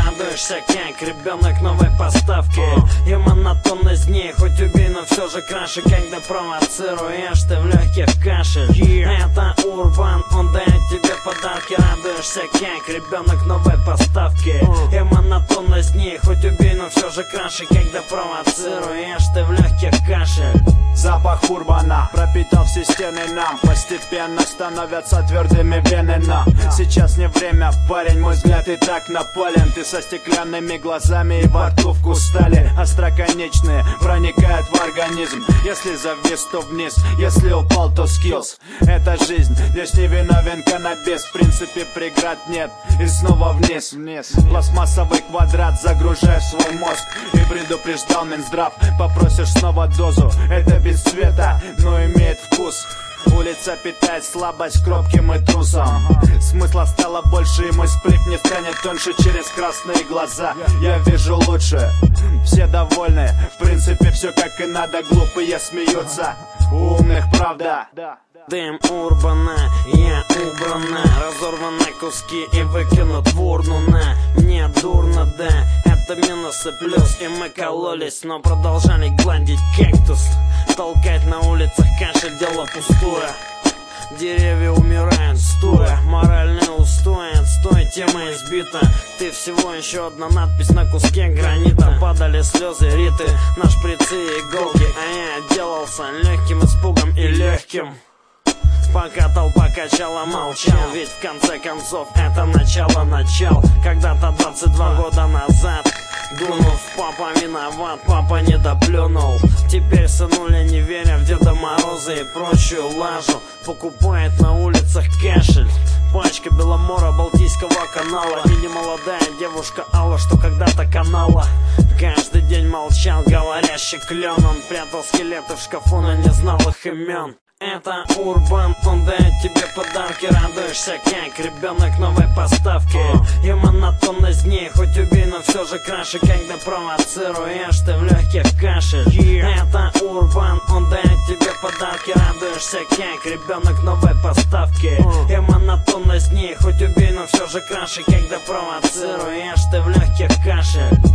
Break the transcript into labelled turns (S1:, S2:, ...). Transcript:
S1: радуешься, как ребенок новой поставки. И монотонность дней, хоть убей, но все же краше, когда провоцируешь ты в легких кашель. Это Урбан, он дает тебе подарки. Радуешься, как ребенок новой поставки. И монотонность дней, хоть убей, но все же краше, когда провоцируешь ты в легких кашель.
S2: Запах Урбана пропитал все стены нам, постепенно становятся твердыми вены нам. Сейчас не время, парень, мой взгляд и так наполен. Ты со стеклянными глазами и во рту вкус стали. Остроконечные проникают в организм. Если завис, то вниз, если упал, то skills. Это жизнь, здесь не виновен каннабис. В принципе преград нет, и снова вниз. Пластмассовый квадрат загружай в свой мозг. И предупреждал Минздрав, попросишь снова дозу. Это без цвета, но имеет вкус. Улица питает слабость к робким и трусам. Смысла стало больше, и мой сплив не станет тоньше через красные глаза. Я вижу лучше, все довольны. В принципе все как и надо, глупые смеются. У умных правда.
S1: Дым Урбана, я убрана, разорван на куски и выкинут в урну. На мне дурно, да, это минус и плюс. И мы кололись, но продолжали гладить кактус. Толкать на улицах кашель, дело пустое. Деревья умирают стоя, моральный устой, отстой, тема избита. Ты всего еще одна надпись на куске гранита. Падали слезы Риты на шприцы и иголки, а я отделался легким испугом и легким. Пока толпа качала, молчал, ведь в конце концов это начало. Когда-то 22 года назад, дунув, папа виноват, папа не доплюнул. Теперь сынуля, не веря в Деда Мороза и прочую лажу, покупает на улицах кашель. Пачка Беломора, Балтийского канала. И немолодая девушка Алла, что когда-то канала. Каждый день молчал говорящий клен. Он прятал скелеты в шкафу, но не знал их имен. Это Урбан, он дает тебе подарки. Радуешься, как ребенок новой поставки. И монотонность дней, хоть убей, но все же краше, когда провоцируешь ты в легких кашель. Это Урбан, он дает тебе подарки. Радуешься, как ребенок новой поставки. И монотонность дней, хоть убей, но все же краше, когда провоцируешь ты в легких кашель.